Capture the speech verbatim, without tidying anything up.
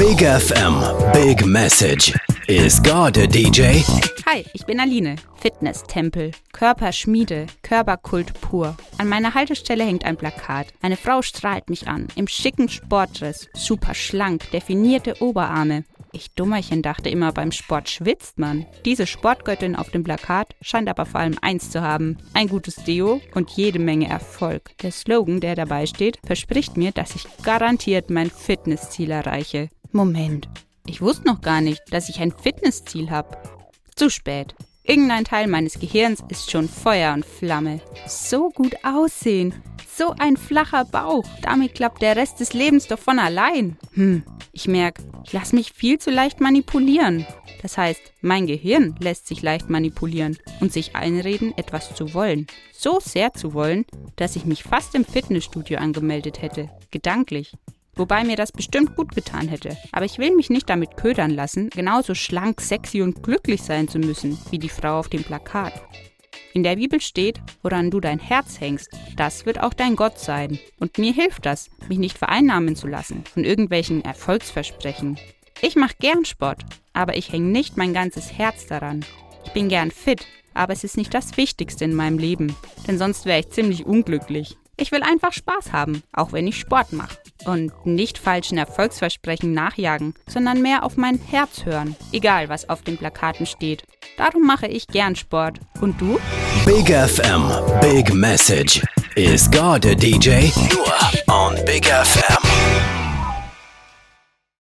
Big F M, Big Message. Is God a D J? Hi, ich bin Aline. Fitnesstempel, Körperschmiede, Körperkult pur. An meiner Haltestelle hängt ein Plakat. Eine Frau strahlt mich an, im schicken Sportdress, super schlank, definierte Oberarme. Ich Dummerchen dachte immer, beim Sport schwitzt man. Diese Sportgöttin auf dem Plakat scheint aber vor allem eins zu haben: ein gutes Deo und jede Menge Erfolg. Der Slogan, der dabei steht, verspricht mir, dass ich garantiert mein Fitnessziel erreiche. Moment, ich wusste noch gar nicht, dass ich ein Fitnessziel habe. Zu spät. Irgendein Teil meines Gehirns ist schon Feuer und Flamme. So gut aussehen, so ein flacher Bauch, damit klappt der Rest des Lebens doch von allein. Hm, ich merke, ich lasse mich viel zu leicht manipulieren. Das heißt, mein Gehirn lässt sich leicht manipulieren und sich einreden, etwas zu wollen. So sehr zu wollen, dass ich mich fast im Fitnessstudio angemeldet hätte, gedanklich. Wobei mir das bestimmt gut getan hätte. Aber ich will mich nicht damit ködern lassen, genauso schlank, sexy und glücklich sein zu müssen, wie die Frau auf dem Plakat. In der Bibel steht, woran du dein Herz hängst, das wird auch dein Gott sein. Und mir hilft das, mich nicht vereinnahmen zu lassen von irgendwelchen Erfolgsversprechen. Ich mache gern Sport, aber ich hänge nicht mein ganzes Herz daran. Ich bin gern fit, aber es ist nicht das Wichtigste in meinem Leben, denn sonst wäre ich ziemlich unglücklich. Ich will einfach Spaß haben, auch wenn ich Sport mache. Und nicht falschen Erfolgsversprechen nachjagen, sondern mehr auf mein Herz hören. Egal, was auf den Plakaten steht. Darum mache ich gern Sport. Und du? Big F M, Big Message. Is God a D J? Nur on Big F M.